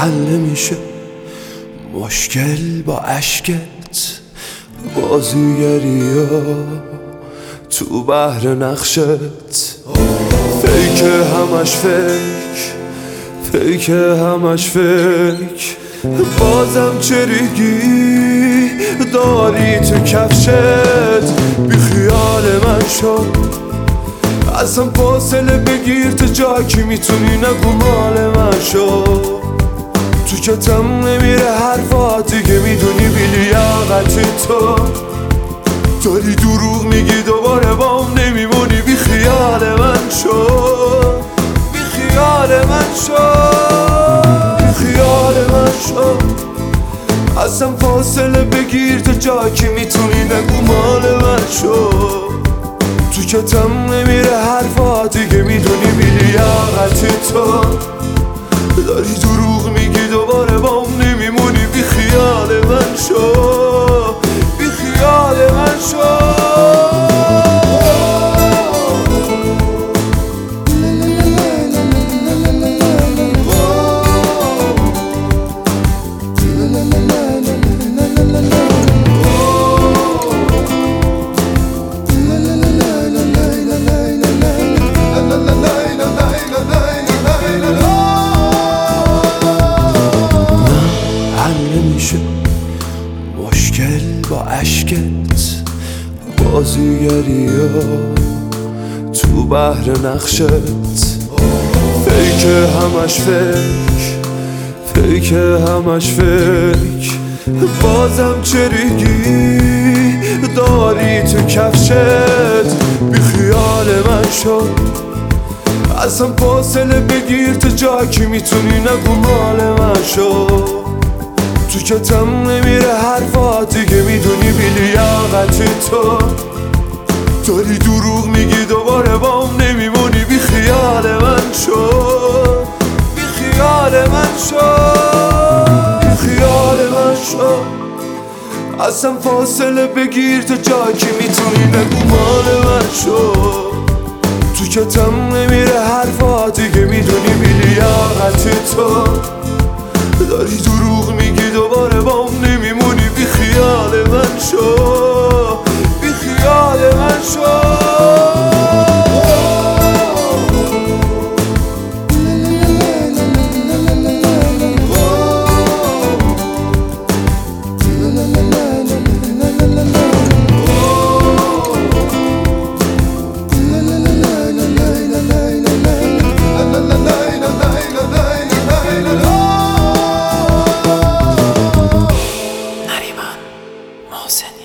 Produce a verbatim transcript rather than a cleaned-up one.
حل میشه مشکل با عشقت، بازیگری ها تو بحر نقشت. فیک همش فیک، فیک همش فیک، بازم چریگی داری تو کفشت. بی خیال من شو، ازم فاصله بگیر تا جا که میتونی، نگو مال من شو. تو کتم نمیره حرفات دیگه، میدونی بی لیاقتی تو داری دروغ میگی، دوباره بام نمیمونی. بی خیال من شو، بی خیال من شو، بی خیال من شو. ازم فاصله بگیر تا جا که میتونی، نگو مال من شو. تو کتم نمیره حرفات دیگه، میدونی بی لیاقتی تو داری دروغ میگی، دوباره بام نمیمونی. بی خیال من شو، بی خیال من شو. مشکل با عشقت، بازیگری ها تو بحر نقشت. فیک همش فیک، فیک همش فیک، بازم چریگی داری تو کفشت. بی خیال من شو، ازم فاصله بگیر تا جا که میتونی، نگو مال من شو. تو کتم نمیره حرفات دیگه، میدونی بی لیاقتی تو داری دروغ میگی، دوباره بام نمیمونی. بی خیال من شو، بی خیال من شو، بی خیال من شو. ازم فاصله بگیر تا جا که میتونی، نگو مال من شو. تو کتم نمیره حرفات دیگه، میدونی بی لیاقتی تو داری دروغ میگی، دوباره بام نمیمونی. بی خیال من شو، بی خیال من شو. محسن